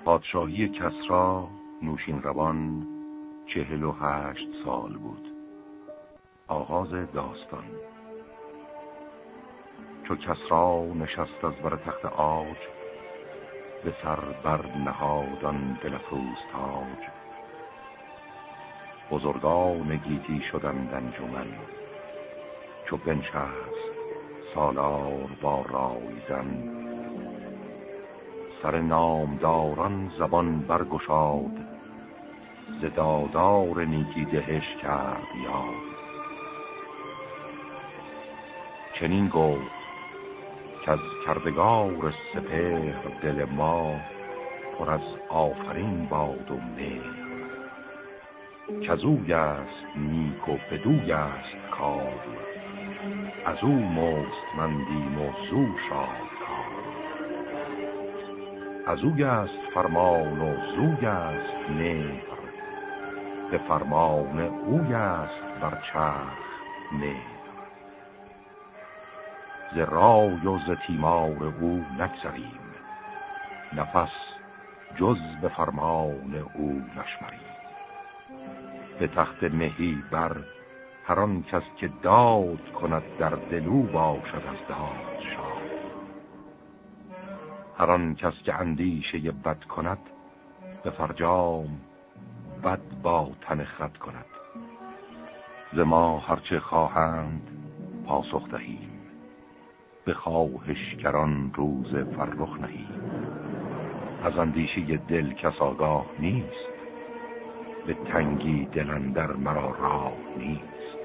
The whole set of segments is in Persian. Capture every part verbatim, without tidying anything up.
پادشاهی کسری نوشین روان چهل و هشت سال بود. آغاز داستان. چو کسری نشست از بر تخت عاج، به سر بر نهادان دلفروز تاج. بزرگان گیتی شدند انجمن، چو بنشست سالار با رایزن. سر نامداران زبان برگشاد، ز دادار نیکی دهش کرد یاد. چنین گفت کز کردگار سپهر دل ما، پر از آفرین باد و مهر. کزوی است نیک و بدوی است کار، از او مستمندیم و زو شادکار. از اوی است فرمان و زوی است مهر، به فرمان اوی است بر چرخ مهر. ز رای و ز تیمار او نگذریم، نفس جز به فرمان او نشمریم. به تخت مهی بر هر آن کس که داد کند، در دلو باشد از داد شاد. هر آن کس که اندیشه بد کند، به فرجام بد با تن خود کند. ز ما هرچه خواهند پاسخ دهیم، به خواهشگران روز فرخ نهیم. از اندیشه دل کس آگاه نیست، به تنگی دل اندر مرا راه نیست.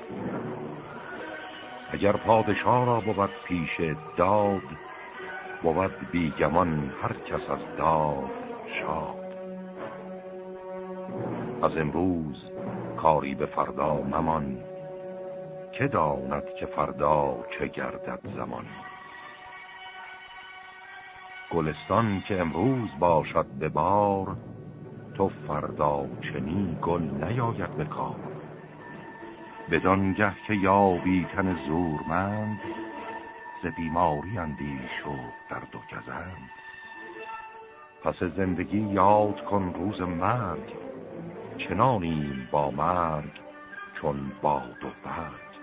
اگر پادشاه را بود پیش داد، بود بیگمان هر کس از داد شاد. از امروز کاری به فردا ممان، که داند که فردا چه گردد زمان. گلستان که امروز باشد به بار، تو فردا چنین گل نیاید به کار. بدانگه که یابی تن زورمند، ز بیماری اندیش و درد و گزند. پس زندگی یاد کن روز مرگ، چنانیم با مرگ چون باد و برگ.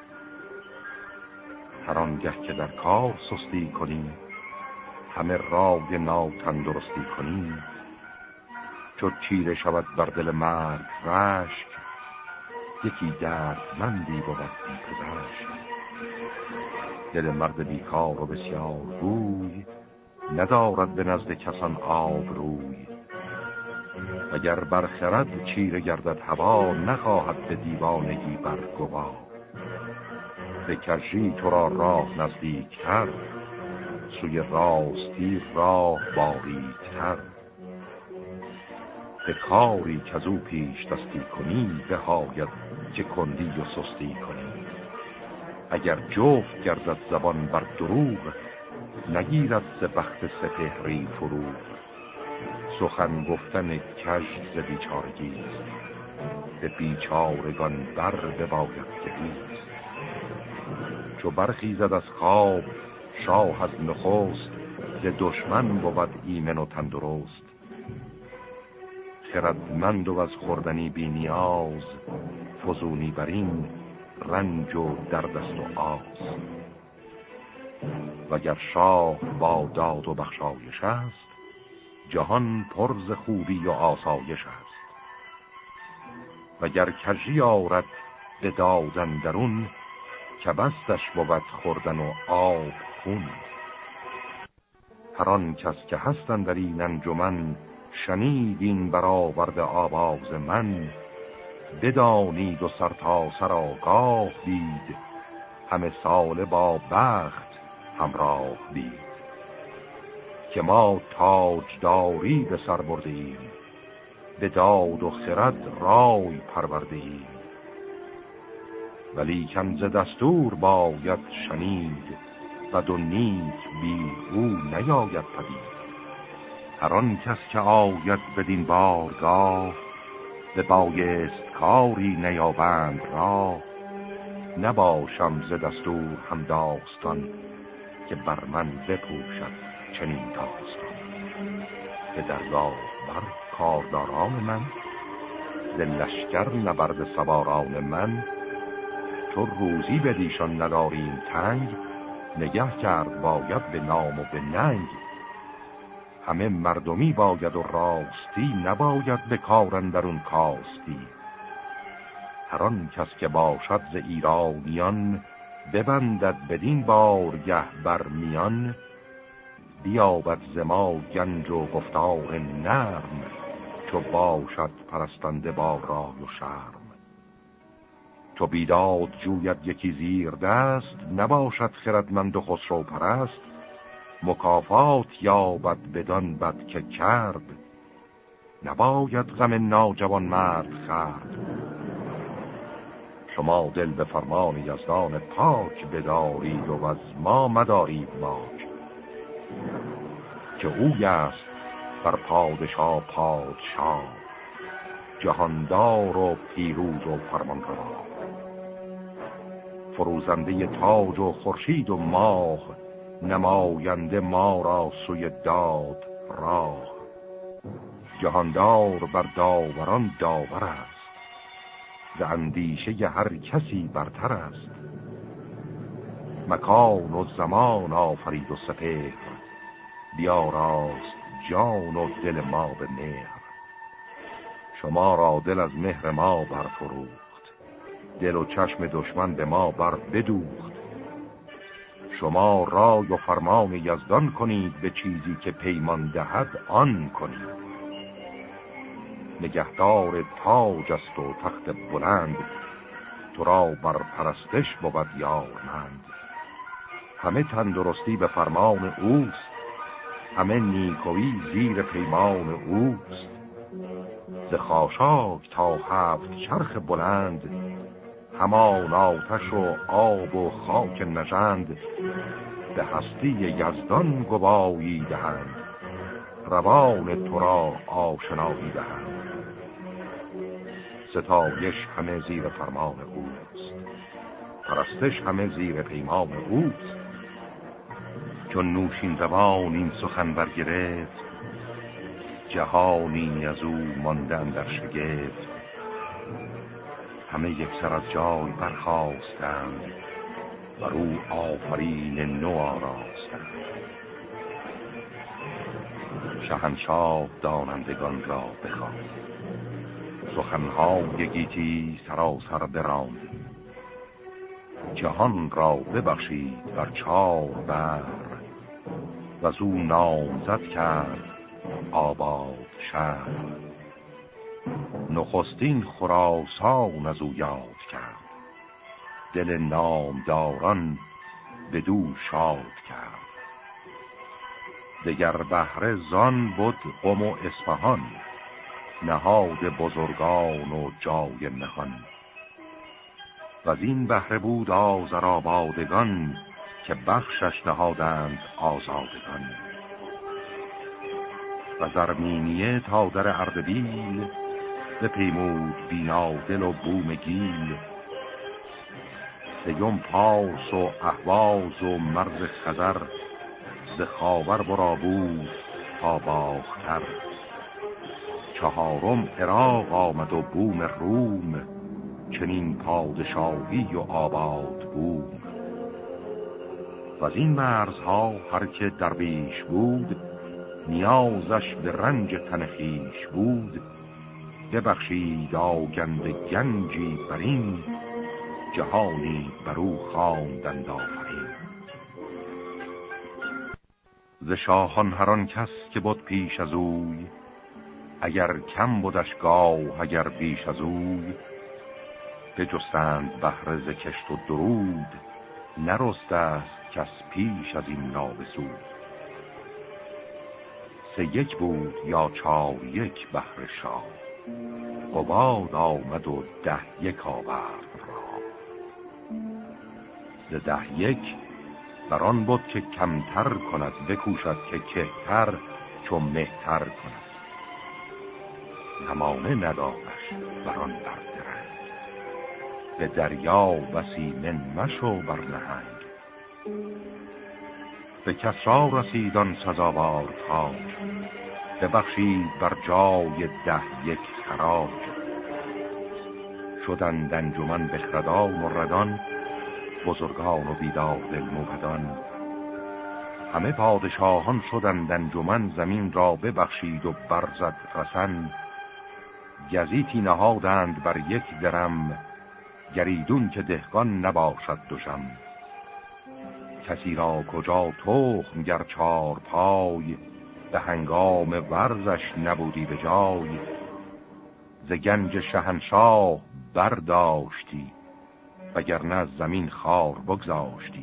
هر آنگه که در کار سستی کنی، همه رای ناتندرستی کنی. چو تیره شود بر دل مرگ رشک، یکی دردمندی بود بی پزشک. دل مرد بیکار و بسیار گوی، ندارد به نزد کسان آب روی. اگر برخرد چیره گردد هوا، نخواهد به دیوانگی برگوا. به کژی تو را راه نزدیک تر، سوی راستی راه باریک تر. به کاری که از او پیش دستی کنی، بهاید که کندی و سستی کنی. اگر جفت گردد زبان بر دروغ، نگیرد ز بخت سپهری فروغ. سخن گفتن کژ ز بیچارگیست، به بیچارگان بر بباید گریست. چو برخیزد از خواب شاه از نخست، ز دشمن بود ایمن و تندرست. خردمند و از خوردنی بی نیاز، فزونی برین رنج و درد است و آز. وگر شاه با داد و بخشایش است، جهان پر ز خوبی و آسایش است. وگر کژی آرد به دادن درون، که بستش بود خوردن و آب خون. هر آن کس که هستند در این انجمن، شنید این برآورد آواز من. بدانید و سر تا سر آگاه دید، همه ساله با بخت همراه دید. که ما تاجداری به سر بردیم، به داد و خرد رای پروردیم. ولی کم ز دستور باید شنید، بد و نیک بی او نیاید پدید. هر آن کس که آید بدین بارگاه، به بایست کاری نیابند را. نباشم ز دستور هم داستان، که بر من بپوشد چنین داستان. به درگاه بر کارداران من، ز لشکر نبرد سواران من. چو روزی بدیشان نداریم تنگ، نگه کرد باید به نام و به ننگ. همه مردمی باید و راستی، نباید به کار اندرون کاستی. هر آن کس که باشد ز ایرانیان، ببندد بدین بارگه بر میان. بیابد ز ما گنج و گفتار نرم، چو باشد پرستنده با رای و شرم. چو بیداد جوید یکی زیر دست، نباشد خردمند و خسرو پرست. مکافات یابد بدان بد که کرد، نباید غم ناجوان مرد خورد. شما دل به فرمان یزدان پاک بدارید، و از ما مدارید باک. که اوی است بر پادشاه پادشاه، جهاندار و پیروز و فرمانروا. فروزنده تاج و خورشید و ماه، نماینده ما را سوی داد راه. جهاندار بر داوران داور است، ز اندیشه هر کسی برتر است. مکان و زمان آفرید و سپهر، بیاراست جان و دل ما به مهر. شما را دل از مهر ما برفروخت، دل و چشم دشمن به ما بر بدوخت. شما رای و فرمان یزدان کنید، به چیزی که پیمان دهد آن کنید. نگهدار تاج است و تخت بلند، تو را بر پرستش بود یارمند. همه تندرستی به فرمان اوست، همه نیکویی زیر پیمان اوست. ز خاشاک تا هفت چرخ بلند، همان آتش و آب و خاک نژند. به هستی یزدان گواهی دهند، روان تو را آشنایی دهند. ستایش همه زیر فرمان اوست، پرستش همه زیر پیمان اوست. چون نوشین روان این سخن برگرفت، جهانی از او ماندن در شگفت. همه یک سر از جای برخاستند، بر او آفرین نو آراستند. شهنشاه دانندگان را بخواند، سخنهای گیتی سراسر براند. جهان را ببخشید بر چار بر، و از او نامزد کرد آباد شهر. نخستین خراسان از او یاد کرد، دل نامداران بدو شاد کرد. دگر بهره زان بود قم و اصفهان، نهاد بزرگان و جای نهان. و از این بهره بود آذرآبادگان، که بخشش نهادند آزادگان. و زرمینیه تا در اردبیل، بپیمود بینادل و بوم گیل. سیم پارس و اهواز و مرز خزر، ز خاور برا بود تا باختر. چهارم عراق آمد و بوم روم، چنین پادشاهی و آباد بوم. و از این مرزها هر که درویش بود، نیازش به رنج تن خویش بود. ببخشید آگنده گنجی برین، جهانی برو خواندند آفرین. ز شاهان هر آن کس که بود پیش از اوی، اگر کم بودش گاه اگر بیش از اوی. بجستند بهره ز کشت و درود، نرسته است کس پیش از این نابسود. سه یک بود یا چار یک بهره شاه، قباد آمد و ده یک آورد را. ز ده یک بران بود که کمتر کند، بکوشد که کهتر چون مهتر کند. زمانه ندانش بران بردرنگ، به دریا بسی من مشو بر نهنگ. به کسرا رسیدان سزاوار تاج، ببخشید بر جای ده یک خراج. شدند انجمن بخردان و ردان، بزرگان و بیدار دل موبدان. همه پادشاهان شدند انجمن، زمین را ببخشید و برزد رسن. گزیتی نهادند بر یک درم، گریدون که دهقان نباشد دوشم. کسی را کجا تخم گر چار پای، به هنگام ورزش نبودی به جای. ز گنج شهنشاه برداشتی، وگرنه زمین خار بگذاشتی.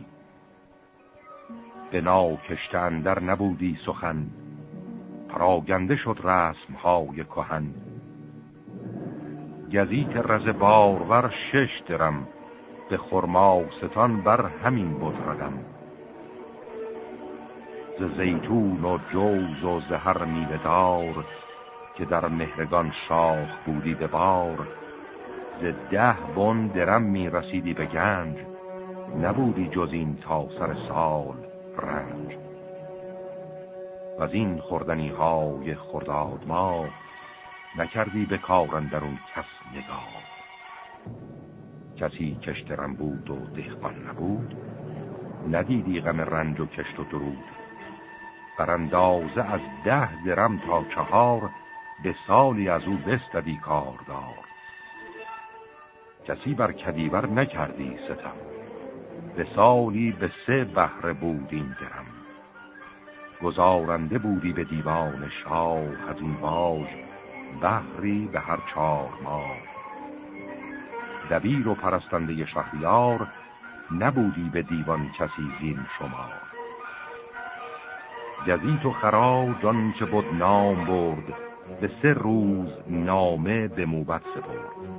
به ناکشته اندر نبودی سخن، پراگنده شد رسمهای کهن. گزیت رز بارور شش درم، به خرماستان بر همین بود ردم. ز زیتون و جوز و زهر میوه دار، که در مهرگان شاخ بودی به بار. ز ده بن درم می رسیدی به گنج، نبودی جز این تا سر سال رنج. و از این خوردنی های خرداد ما، نکردی به کار اندرون کس نگاه. کسی کشترم بود و دهقان نبود، ندیدی غم رنج و کشت و درود. بر اندازه از ده درم تا چهار، به سالی از او بستدی کاردار. کسی بر کدیور نکردی ستم، به سالی به سه بهره بود این درم. گزارنده بودی به دیوان شاه، از این باج بهری به هر چهار ماه. دبیر و پرستنده شهریار، نبودی به دیوان کسی زین شمار. گزیت و خراج آنچه بود نام برد، به سه روز نامه به موبد سپرد.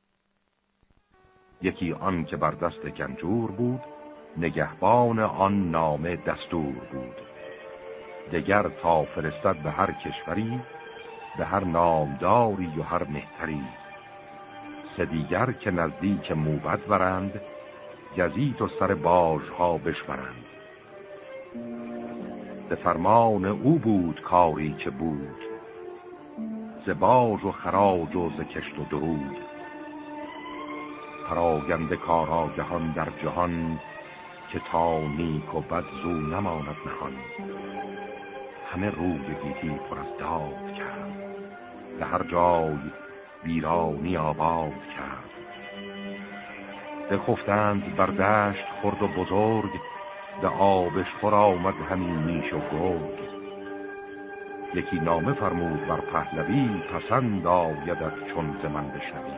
یکی آن که بر دست گنجور بود، نگهبان آن نامه دستور بود. دگر تا فرستد به هر کشوری، به هر نامداری و هر مهتری. سه دیگر که نزدیک موبد برند، گزیت و سر باژها بشورند. به فرمان او بود کاری که بود، ز باج و خراج و ز کشت و درود. پراگنده کاراگهان در جهان، که تا نیک و بد زو نماند نهان. همه روی گیتی پر از داد کرد، به هر جای ویرانی آباد کرد. بخفتند بر دشت خرد و بزرگ، به آبش خور آمد همین میش و گرگ. یکی نامه فرمود بر پهلوی، پسند آیدت چون ز من بشنوی.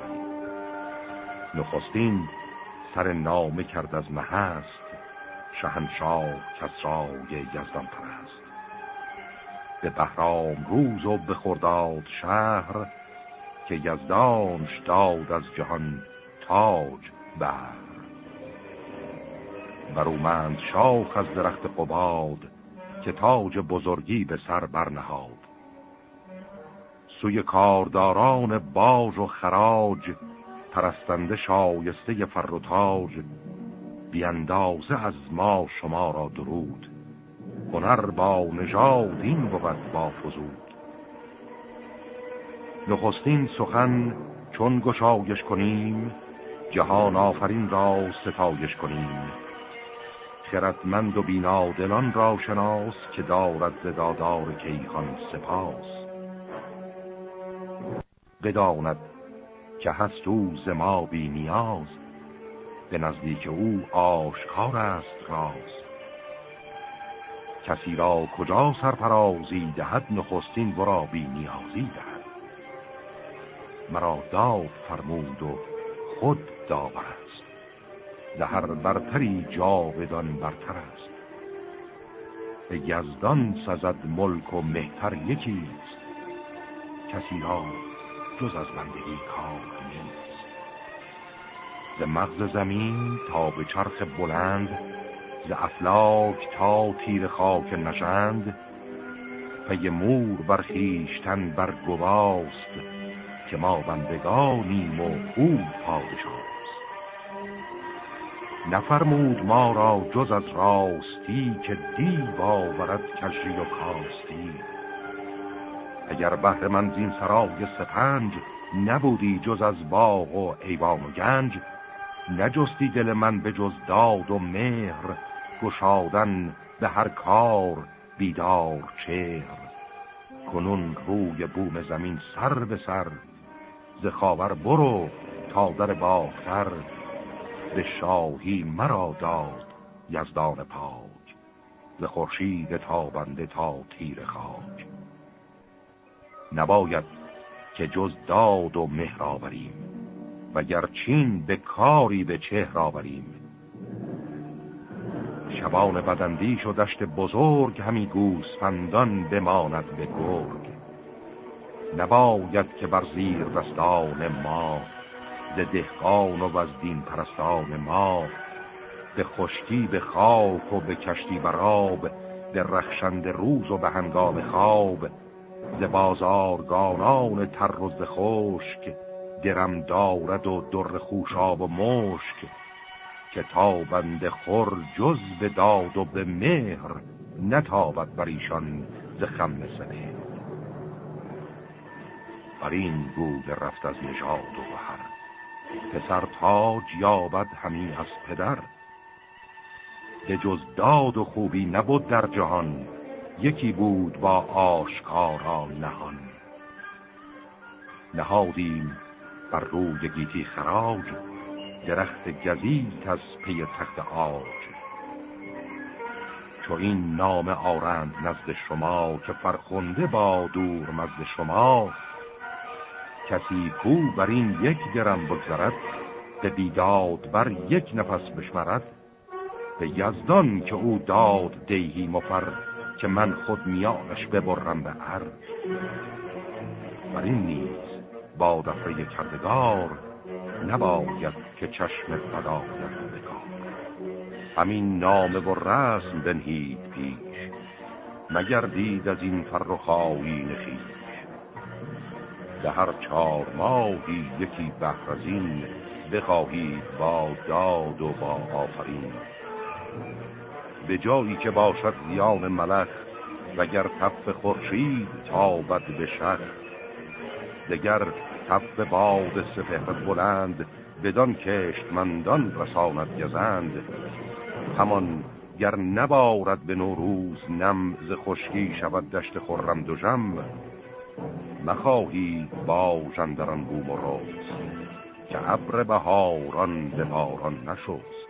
نخستین سر نامه کرد از نهست، شهنشاه کسرای یزدان پرست. به بهرام روز و به خرداد شهر، که یزدانش داد از جهان تاج بر. برومند شاخ از درخت قباد، که تاج بزرگی به سر برنهاد. سوی کارداران باج و خراج، پرستنده شایسته فر و تاج. بی اندازه از ما شما را درود، هنر با نژاد این بود با فزود. نخستین سخن چون گشایش کنیم، جهان آفرین را ستایش کنیم. خردمند و بینادلان را شناس، که دارد ز دادار کیهان سپاس. بداند که هست او ز ما بی نیاز، به نزدیک او آشکار است راز. کسی را کجا سرفرازی دهد، نخستین ورا بی نیازی دهد. مرا داد فرمود و خود داور است، زهر برتری جاودان برتر است. به یزدان سزد ملک و مهتر یکیست، کسی را جز از بندگی کار نیست. ز مغز زمین تا به چرخ بلند، ز افلاک تا تیر خاک نژند. پی مور برخیشتن بر گواست، که ما بندگانیم و او پادشاست. نفرمود ما را جز از راستی، که دیو آورد کژی و کاستی. اگر بهر من زین سرای سپنج، نبودی جز از باغ و ایوان و گنج. نجستی دل من به جز داد و مهر، گشادن به هر کار بیدار چهر. کنون روی بوم زمین سر به سر، ز خاور برو تا در باختر. به شاهی مرا داد یزدان پاک، ز خورشید تابنده تا تیر خاک. نباید که جز داد و مهر آوریم، وگر چین به کاری به چهر آوریم. شبان بدندیش و دشت بزرگ، همی گوسفندان بماند به گرگ. نباید که بر زیر دستان ما، ز دهقان و از دین پرستان ما. به خشکی به خاک و به کشتی بر آب، به رخشنده روز و به هنگام خواب. ز بازارگانان تر و ز خشک، درم دارد و در خوشاب و مشک. که تابنده خور جز به داد و به مهر، نتابد بر ایشان ز خم سپهر. بر این گوی رفت از نژاد و گهر، پسر تاج یابد همی از پدر. به جز داد و خوبی نبود در جهان، یکی بود با آشکارا نهان. نهادیم بر روی گیتی خراج، درخت گزیت از پی تخت آج. چو این نام آرند نزد شما، که فرخنده با دور مزد شما. کسی کو بر این یک درم بگذرد، به بیداد بر یک نفس بشمرد. به یزدان که او داد دیهی مفر، که من خود میانش ببرم به عر. بر این نیز با دفعه کردگار، نباید که چشم فداید بکار. همین نامه و رسم بنهید پیش، نگردید از این فرخایی نخیش. به هر چار ماهی یکی بهرزین، بخواهید با داد و با آفرین. به جایی که باشد زیان ملخ، وگر تف خورشید تابد به شخ. دگر تف باد سپهر بلند، بدان کشتمندان رساند گزند. همان گر نبارد به نوروز نم، ز خشکی شود دشت خرم دژم. مخواهید با ژندران بوم و روز، که ابر بهاران به باران نشست.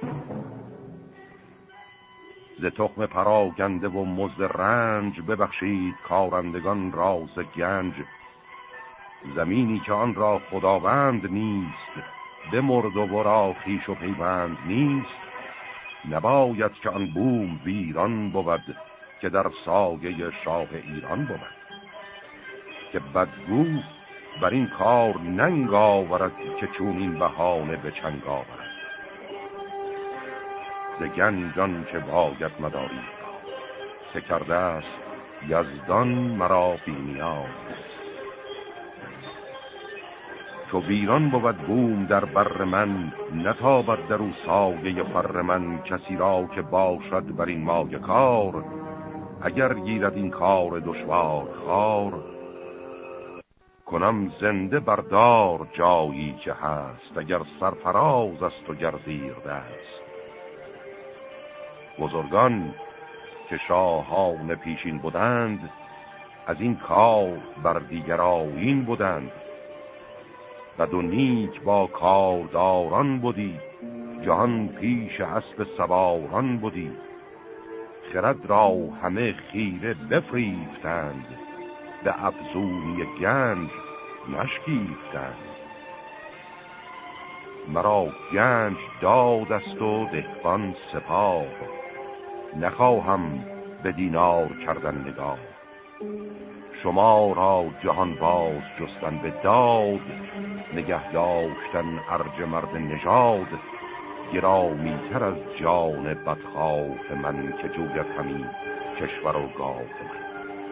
ز تخم پراگنده و مزد رنج، ببخشید کارندگان راز گنج. زمینی که آن را خداوند نیست، بمرد و ورا خویش و پیوند نیست. نباید که آن بوم ویران بود، که در سایه شاه ایران بود. که بدگو بر این کار ننگ آورد، که چون این بهانه به چنگ آورد. ز گنجان که باید مدارید، که کرده است یزدان مرا بی نیاز. چو ویران بود بوم در بر من، نتابد در او سایه فر من. کسی را که باشد بر این مایه کار، اگر گیرد این کار دشوار خار. کنم زنده بردار جایی که هست، اگر سرفراز است و گردیر دست. بزرگان که شاهان پیشین بودند، از این کار بر دیگر آیین بودند. بد و نیک با کارداران بودی، جهان پیش اسب سواران بودی. خرد را همه خیره بفریفتند، به افزونی گنج نشکیفتند. مرا گنج داد است و دهقان سپاه، نخواهم به دینار کردن نگاه. شما را جهان باز جستن به داد، نگه داشتن ارج مرد نژاد. گرامی تر از جان بدخواه من، که جوید همین کشور و گاه من.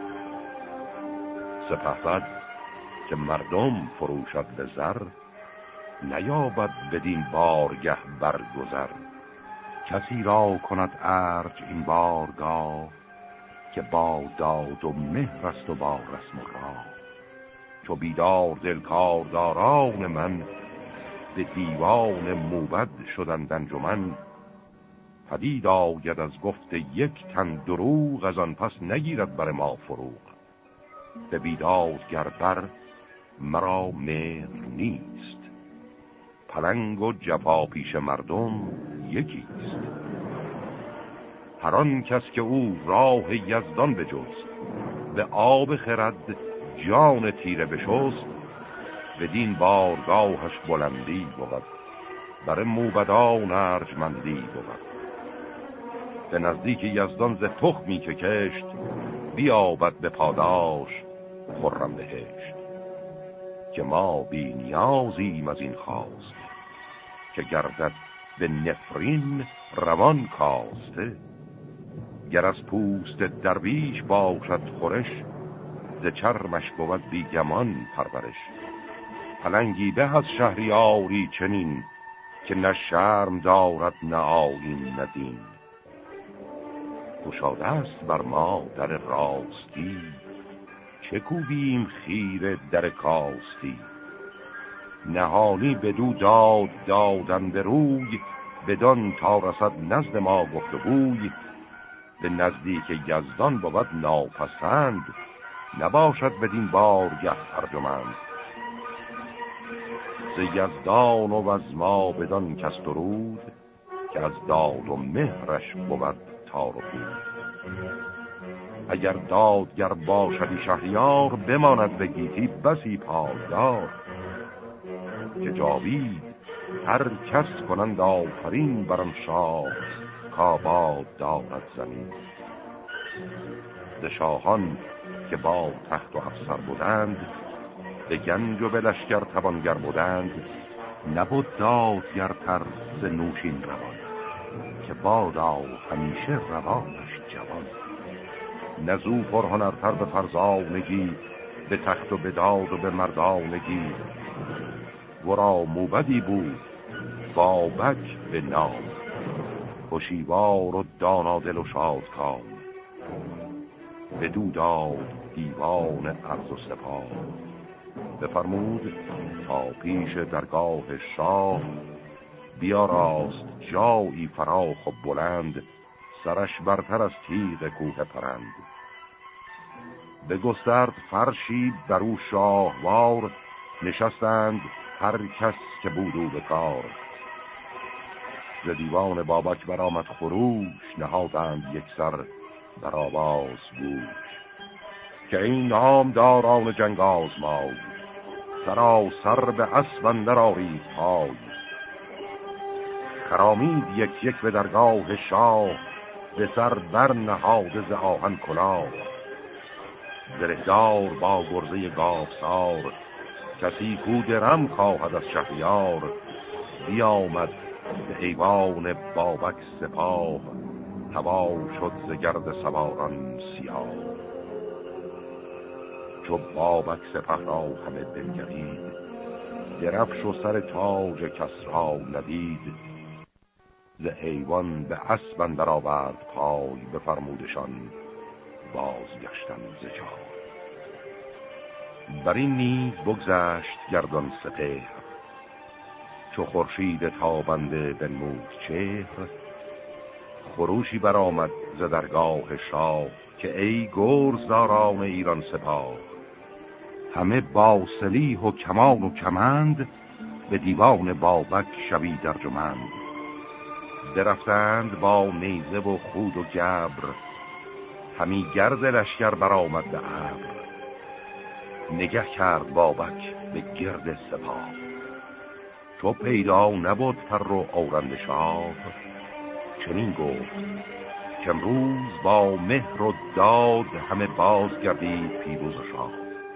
سپهبد که مردم فروشد به زر، نیابد بدین بارگه برگذر. کسی را کند ارج این بارگاه، که با داد و مهر است و با رسم و راه. چو بیدار دل کارداران من، به دیوان موبد شدند انجمن. پدید آید از گفت یک تن دروغ، از آن پس نگیرد بر ما فروغ. به بیداد گر بر مرا مهر نیست، پلنگ و جفا پیش مردم یکیست. هر آن کس که او راه یزدان بجست، به آب خرد جان تیره بشست. بدین بارگاهش بلندی بود، بر موبدان ارجمندی بود. به نزدیک یزدان ز تخمی که کشت، بیابد به پاداش خرم بهشت. که ما بی نیازیم از این خواست، که گردد به نفرین روان کاسته. گر از پوست درویش باشد خورش، ز چرمش بود بیگمان پرورش. پلنگی به از شهریاری چنین، که نه شرم دارد نه آیین نه دین. گشاده است بر ما در راستی، چه کوبیم خیره در کاستی. نهانی بدو داد دادن به روی، بدان تا رسد نزد ما گفت گوی. به نزدیک یزدان بود ناپسند، نباشد بدین بارگه ارجمند. ز یزدان و از ما بدان کس درود، که از داد و مهرش بود تار و پود. اگر دادگر باشدی شهریار، بماند به گیتی بسی پایدار. که جاوید هر کس کنند آفرین، بران شاه کآباد دارد زمین. ز شاهان که با تخت و افسر بودند، به گنج و به لشکر توانگر بودند. نبود دادگرتر ز نوشین روان، که بادا همیشه روانش جوان. نزو پرهنرتر به فرزانگی، به تخت و به داد و به مردانگی. ورا موبدی بود بابک به نام، هوشیوار و دانادل و شادکام. بدو داد دیوان عرض و سپاه، بفرمود تا پیش درگاه شاه. بیاراست جایی فراخ و بلند، سرش برتر از تیغ کوه پرند. بگسترد فرشی برو شاهوار، نشستند هر کس که بود او به کار. ز دیوان بابک برآمد خروش، نهادند یک سر بر آواز گوش. که این نامداران جنگ آزمای، سراسر به اسب اندر آرید پای. خرامید یک یک به درگاه شاه، به سر بر نهاده ز آهن کلاه. زرهدار با گرزه گاوسار، کسی کو درم خواهد از شهریار. بیامد به ایوان بابک سپاه، هوا شد ز گرد سواران سیاه. چو بابک سپه را همه بنگرید، درفش و سر تاج کسری ندید. ز ایوان به اسب اندر آورد پای، بفرمودشان بازگشتن ز جای. بر این نیز بگذشت گردان سپهر، چو خورشید تابنده بنمود چهر. خروشی برآمد ز درگاه شاه، که ای گرزداران ایران سپاه. همه با سلیح و کمان و کمند، به دیوان بابک شوی درجمند. درفتند با نیزه و خود و گبر، همی گرد لشکر برآمد به ابر. نگه کرد بابک به گرد سپاه، چو پیدا نبود پر و اورند شاه. چنین گفت که امروز با مهر و داد، همه باز گردید پیروز و شاه.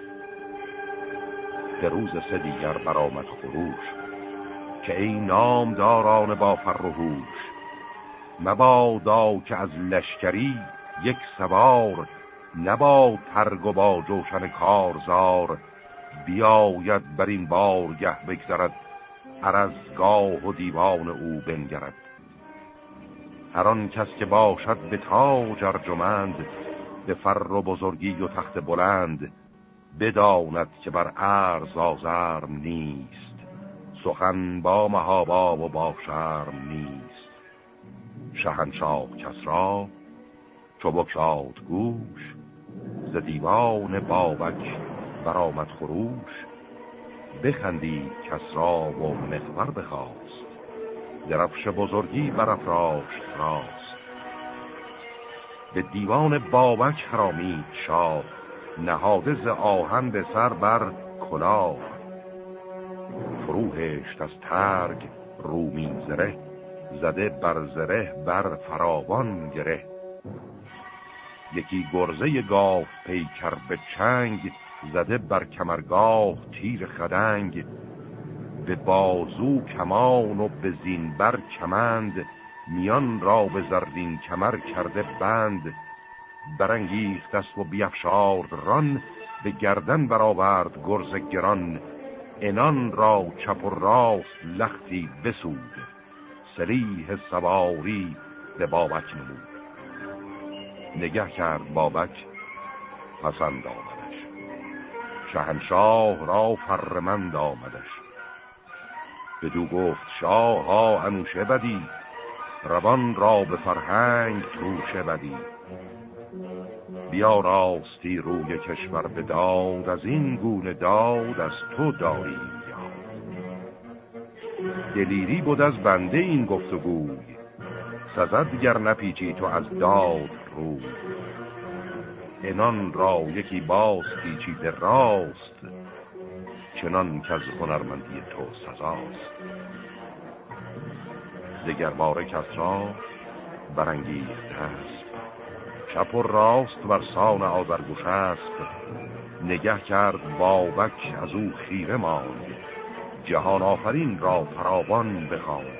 به روز سه دیگر برآمد خروش، که ای نامداران با فر و هوش. مبادا که از لشکری یک سوار، نبا ترگ و با جوشن کارزار. بیاید بر این بارگه بگذرد، ارزگاه و دیوان او بنگرد. هر آن کس که باشد به تاج ارجمند، به فر و بزرگی و تخت بلند، بداند که بر عرض آزرم نیست، سخن با مهابا و با شرم نیست. شهنشاه کسری چو بگشاد گوش، ز دیوان بابک برآمد خروش. بخندید کسری و مغفر بخواست، درفش بزرگی برافراشت راست. به دیوان بابک خرامید شاه، نهاده ز آهن به سر بر کلاه. فروهشت از ترگ رومی زره، زده بر زره بر فراوان گره. یکی گرزه گاو پیکر به چنگ، زده بر کمرگاه تیر خدنگ. به بازو کمان و به زین بر کمند، میان را به زرین کمر کرده بند. برانگیخت اسب و بیفشارد ران، به گردن برآورد گرز گران. انان را چپ و راست لختی بسود، سلیح سواری به بابک نمود. نگه کرد بابک پسند آمدش، شهنشاه را فرمند آمدش. بدو گفت شاه ها انوشه بدی، روان را به فرهنگ توشه بدی. بیا راستی روی کشور به داد، از این گونه داد از تو داریم یاد. دلیری بود از بنده این گفتگوی، سزد گر نپیچی تو از داد روی. انان را یکی باز پیچیده راست، چنان که از هنرمندی تو سزاست. دگر باره کسری برانگیخت اسب، چپ و راست ورسان آذرگشسب. نگه کرد بابک از او خیره ماند، جهان آفرین را فراوان بخواند.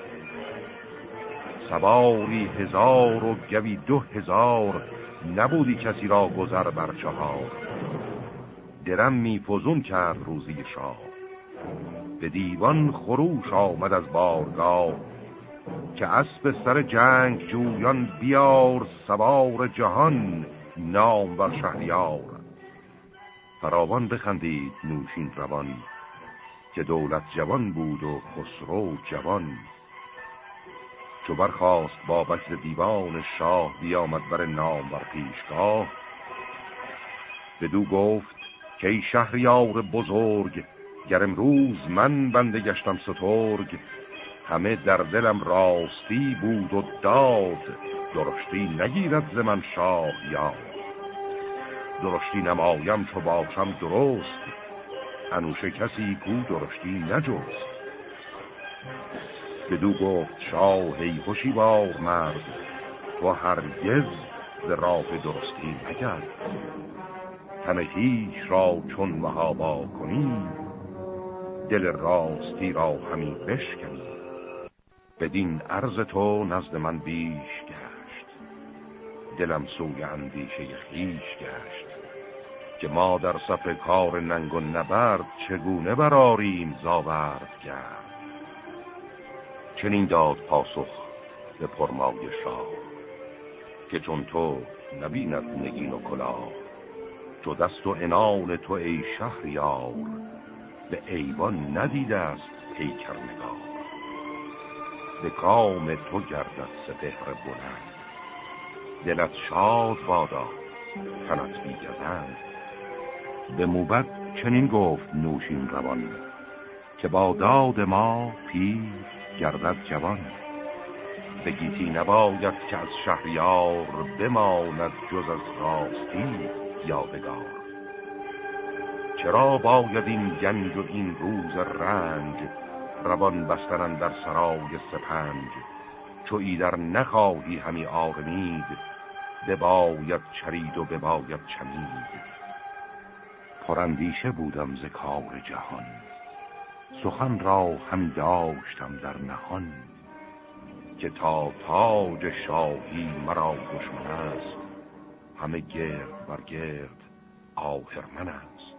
سواری هزار و گوی دو هزار، نبودی کسی را گذر بر چهار. درم می فزون کرد روزی شاه، به دیوان خروش آمد از بارگاه. که اسب سر جنگ جویان بیار، سوار جهان نام بر شهریار. فراوان بخندید نوشین روان، که دولت جوان بود و خسرو جوان. چو برخاست بابک ز دیوان شاه، بیامد بر نام بر پیشگاه. بدو گفت که ای شهریار بزرگ، گر امروز من بنده گشتم سترگ. همه در دلم راستی بود و داد، درشتی نگیرد ز من شاه یاد. درشتی نمایم چو باشم درست، انوشه کسی کو درشتی نجست. بدو گفت شاه ای هوشیوار مرد، تو هرگز ز راه درستی نگرد. تن خویش را چون مهابا کنی، دل راستی را همی بشکنی. بدین عرض تو نزد من بیش گشت، دلم سوی اندیشه خویش گشت. که ما در صف کار ننگ و نبرد، چگونه براریم زاورد گرد. چنین داد پاسخ به پرمای شاه، که چون تو نبیند نگین و کلاه. چو دست و عنان تو ای شهریار، به ایوان ندیده است پیکر نگار. به کام تو گردد سپهر بلند، دلت شاد بادا تنت بیگزند. به موبد چنین گفت نوشین روان، که با داد ما پیر گردد جوان. به گیتی نباید که از شهریار، بماند جز از راستی یادگار. چرا باید این گنج و این روز رنج، روان بستن در سرای سپنج. چو ایدر نخواهی همی آرمید، بباید چرید و بباید چمید. پراندیشه بودم ز کار جهان، سخن را هم داشتم در نهان. که تا تاج شاهی مرا دشمن است، همه گرد بر گرد آهرمن است.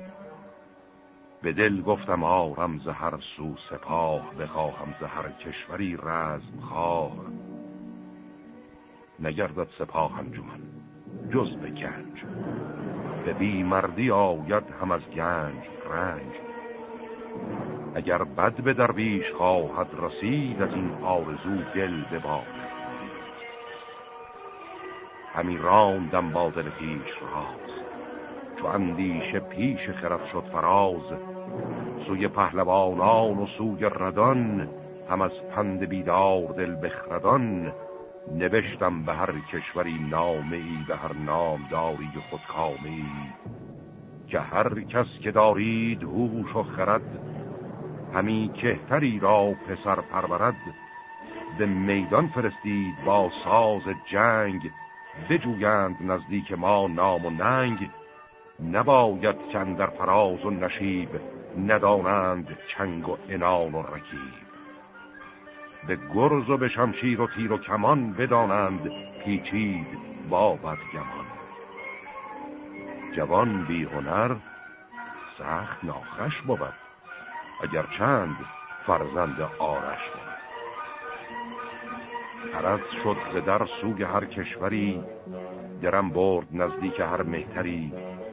به دل گفتم آرم ز هر سو سپاه، بخواهم ز هر کشوری رزم خواه. نگردد سپاه انجمن جز به گنج. به بی مردی آید هم از گنج رنج. اگر بد به درویش خواهد رسید، از این آرزو گل بباید. همی راندم با دل پیش راز، چو اندیشه پیش خرد شد فراز. سوی پهلوانان و سوی ردان، هم از پند بیدار دل بخردان. نوشتم به هر کشوری نامه‌ای، به هر نامداری خودکامه‌ای. که هر کس که دارید هوش و خرد، همی کهتری را پسر پرورد. به میدان فرستید با ساز جنگ، بجویند نزدیک ما نام و ننگ. نباید که اندر فراز و نشیب، ندانند چنگ و عنان و رکیب. به گرز و به شمشیر و تیر و کمان، بدانند پیچید با بدگمان. جوان بی هنر سخت ناخوش بود، اگر چند فرزند آرش بود. عرض شد ز در سوی هر کشوری، درم برد نزدیک هر مهتری.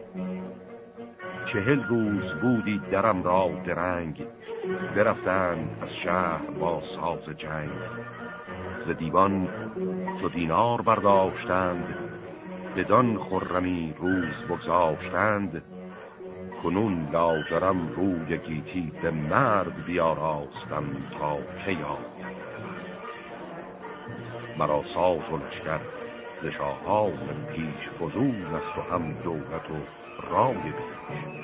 چهل روز بودی درم را درنگ، برفتند از شهر با ساز جنگ. ز دیوان چو دینار برداشتند، بدان خرمی روز بگذاشتند. کنون لاجرم روی گیتی به مرد بیاراستم تا کی آید. مرا ساز و لشکر ز شاهان پیش فزون است، و هم دولت و رای بیش.